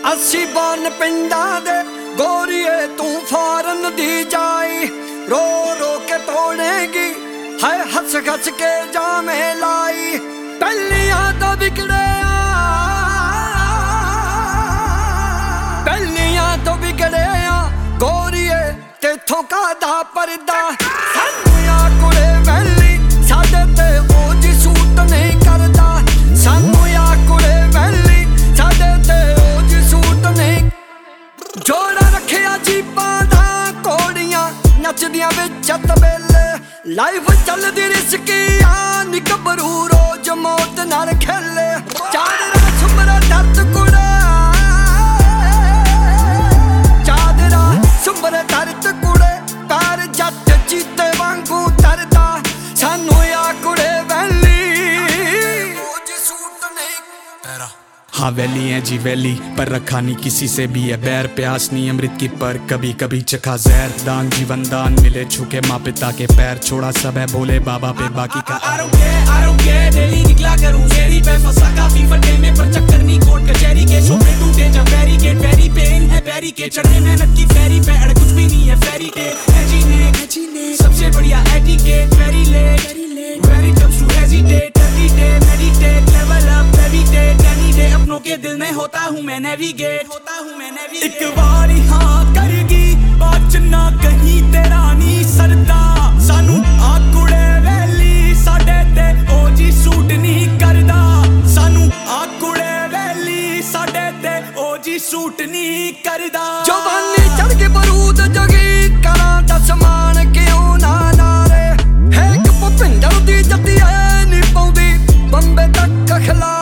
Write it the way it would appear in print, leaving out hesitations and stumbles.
अस्सी बन पिंडा दे गोरीए तू फॉरन दी जाई, रो रो के तोड़ेगी है हंस हंस के जामे लाई। पहलियां तो बिगड़े गोरीए तेथों का दा परदा। सानू या कुड़े वैली साडे ते ओज सूट नहीं करदा, सानू या कुड़े वैली साडे ते ओज सूट नहीं। जोड़ा रखिया जीपां दा कोड़ियां नचदियां विच तबेले, लाइफ चलदी रिस्की आ नी गबरू रोज मौत नाल खेले। चादरा सुमरा दर्द कुड़ा सुमर दर्द कुड़े पैर जट चीते वांगू तरदा। सानू या कुड़े वैली सूट नहीं। हाँ वैली है जी वैली, पर रखा नहीं किसी से भी है बैर। प्यास नहीं अमृत की पर कभी कभी चखा जहर। दान जीवन दान मिले छूके माँ पिता के पैर, छोड़ा सब है भोले बाबा पे बाकी का। I don't care डेली निकला करूँ शेरी पे फंसा काफी फटे में, पर चक्कर नहीं कोर्ट कचहरी के। शोपे टूटे जब बैरिकेड वेरी पेन है बैरी के, चढ़े मेहनत की फेरी पे अड़ कुछ भी नहीं है फेरी टेल। ने सबसे बढ़िया etiquette very late very tough to hesitate every day meditate level up levitate any day. अपनों के दिल में होता हूँ मैं नेविगेट। एक बारी हाँ करगी बात ना कहीं तेरा नी सरदा। सानू आकुड़े वैली साडे ते ओजी सूट नहीं करदा, सानू आकुड़े वैली साडे ते ओजी सूट नहीं करदा। जवानी चढ़ के बरूद जगी करा दस मान क्यों ना नारे। है कि भुपिंदर दी जती है नी पौंदी बंबे तक खला